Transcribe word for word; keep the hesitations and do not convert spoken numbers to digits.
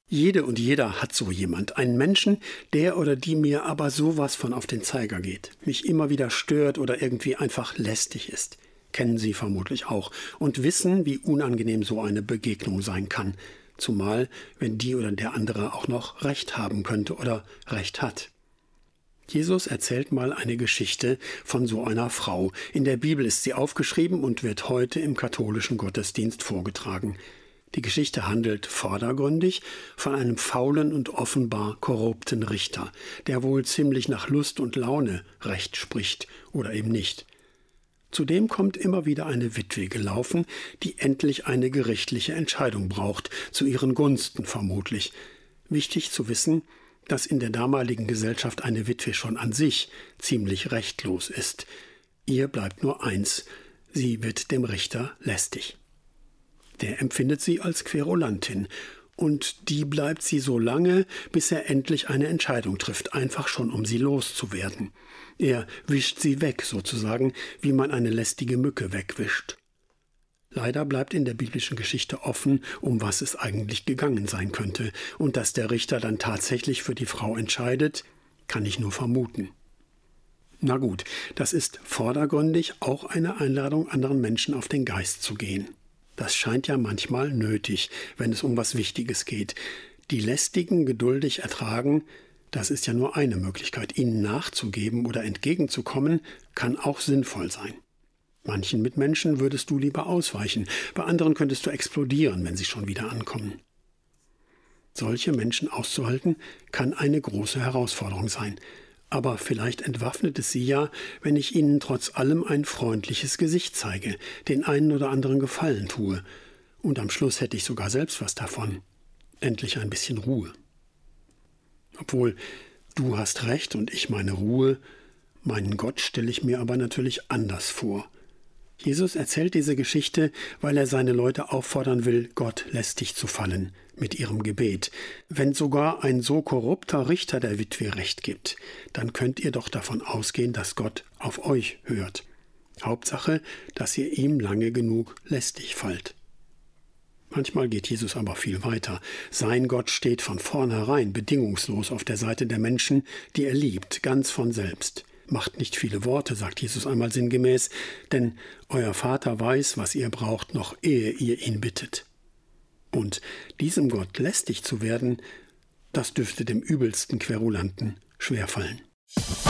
Jede und jeder hat so jemand, einen Menschen, der oder die mir aber sowas von auf den Zeiger geht, mich immer wieder stört oder irgendwie einfach lästig ist. Kennen Sie vermutlich auch und wissen, wie unangenehm so eine Begegnung sein kann. Zumal, wenn die oder der andere auch noch Recht haben könnte oder Recht hat. Jesus erzählt mal eine Geschichte von so einer Frau. In der Bibel ist sie aufgeschrieben und wird heute im katholischen Gottesdienst vorgetragen. Die Geschichte handelt vordergründig von einem faulen und offenbar korrupten Richter, der wohl ziemlich nach Lust und Laune Recht spricht oder eben nicht. Zudem kommt immer wieder eine Witwe gelaufen, die endlich eine gerichtliche Entscheidung braucht, zu ihren Gunsten vermutlich. Wichtig zu wissen, dass in der damaligen Gesellschaft eine Witwe schon an sich ziemlich rechtlos ist. Ihr bleibt nur eins, sie wird dem Richter lästig. Der empfindet sie als Querulantin und die bleibt sie so lange, bis er endlich eine Entscheidung trifft, einfach schon um sie loszuwerden. Er wischt sie weg sozusagen, wie man eine lästige Mücke wegwischt. Leider bleibt in der biblischen Geschichte offen, um was es eigentlich gegangen sein könnte. Und dass der Richter dann tatsächlich für die Frau entscheidet, kann ich nur vermuten. Na gut, das ist vordergründig auch eine Einladung, anderen Menschen auf den Geist zu gehen. Das scheint ja manchmal nötig, wenn es um was Wichtiges geht. Die Lästigen geduldig ertragen, das ist ja nur eine Möglichkeit. Ihnen nachzugeben oder entgegenzukommen, kann auch sinnvoll sein. Manchen Mitmenschen würdest du lieber ausweichen, bei anderen könntest du explodieren, wenn sie schon wieder ankommen. Solche Menschen auszuhalten, kann eine große Herausforderung sein. Aber vielleicht entwaffnet es sie ja, wenn ich ihnen trotz allem ein freundliches Gesicht zeige, den einen oder anderen Gefallen tue. Und am Schluss hätte ich sogar selbst was davon. Endlich ein bisschen Ruhe. Obwohl, du hast recht und ich meine Ruhe, meinen Gott stelle ich mir aber natürlich anders vor. Jesus erzählt diese Geschichte, weil er seine Leute auffordern will, Gott lästig zu fallen mit ihrem Gebet. Wenn sogar ein so korrupter Richter der Witwe Recht gibt, dann könnt ihr doch davon ausgehen, dass Gott auf euch hört. Hauptsache, dass ihr ihm lange genug lästig fallt. Manchmal geht Jesus aber viel weiter. Sein Gott steht von vornherein bedingungslos auf der Seite der Menschen, die er liebt, ganz von selbst. Macht nicht viele Worte, sagt Jesus einmal sinngemäß, denn euer Vater weiß, was ihr braucht, noch ehe ihr ihn bittet. Und diesem Gott lästig zu werden, das dürfte dem übelsten Querulanten schwerfallen.